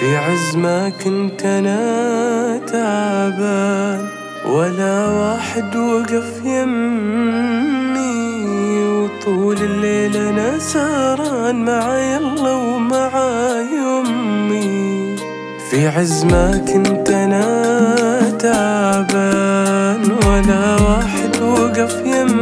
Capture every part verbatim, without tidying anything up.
في عز ما كنت أنا تعبان ولا واحد وقف يمي، وطول الليل أنا سهران معاي الله ومعاي أمي. في عز ما كنت أنا تعبان ولا واحد وقف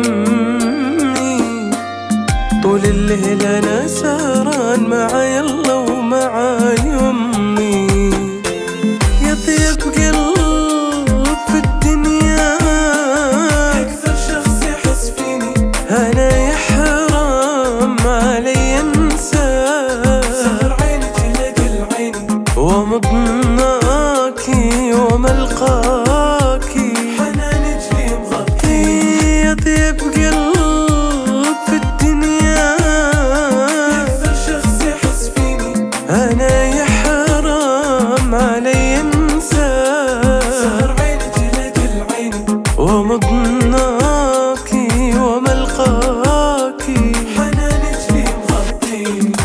يمي، طول الليل أنا سهران معاي الله ومعاي أمي. يا طيب قلب في الدنيا أكثر شخص يحس فيني، أنا يا حرام علي أنساك. سهر عيني تلاقي عيني ومضناكي وملقاكي، حنان جلي مغطي. يا طيب قلب في الدنيا أكثر شخص يحس فيني، أنا يا حرام علي أنساك. سهر عيني تلاقي العيني ومضناكي وملقاكي، حنان جلي مغطي.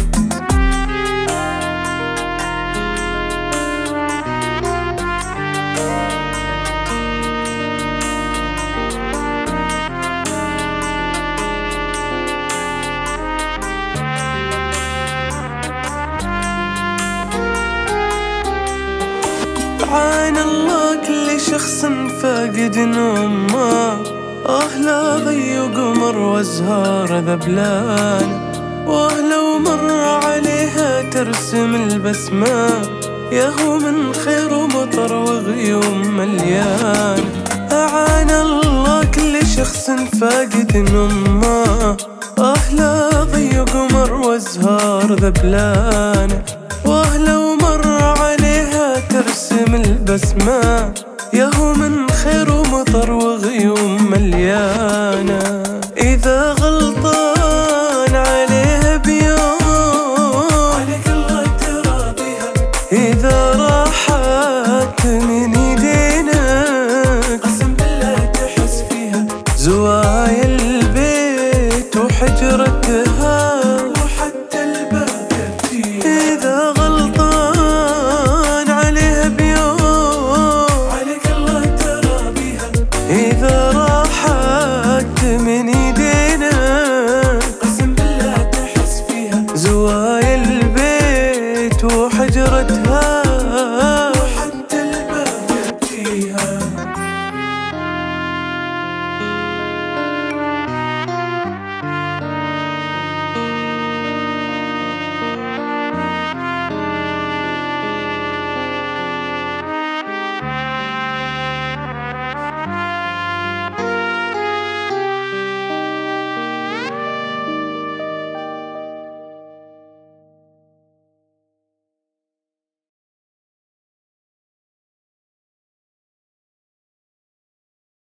سبحان الله كل شخص فاقد أمه، آه لا ضي قمر وازهار ذبلان، واه لو مر عليها ترسم البسمة، ياهو من خير ومطر وغيوم مليان. أعان الله كل شخص فاقد أمه، آه لا ضي قمر وازهار ذبلان، واه لو مر عليها ترسم البسمة، ياهو من خير ومطر وغيوم مليانة. إذا غلطان عليها بيوم عليك الله تراضيها، إذا راحت من يدينك قسم بالله تحس فيها، زوايا البيت وحجرتها وحتى الباب يبكيها. إذا غلطان عليها بيوم عليك الله تراضيها، إذا راحت من يدينك قسم بالله تحس فيها، زوايا البيت وحجرتها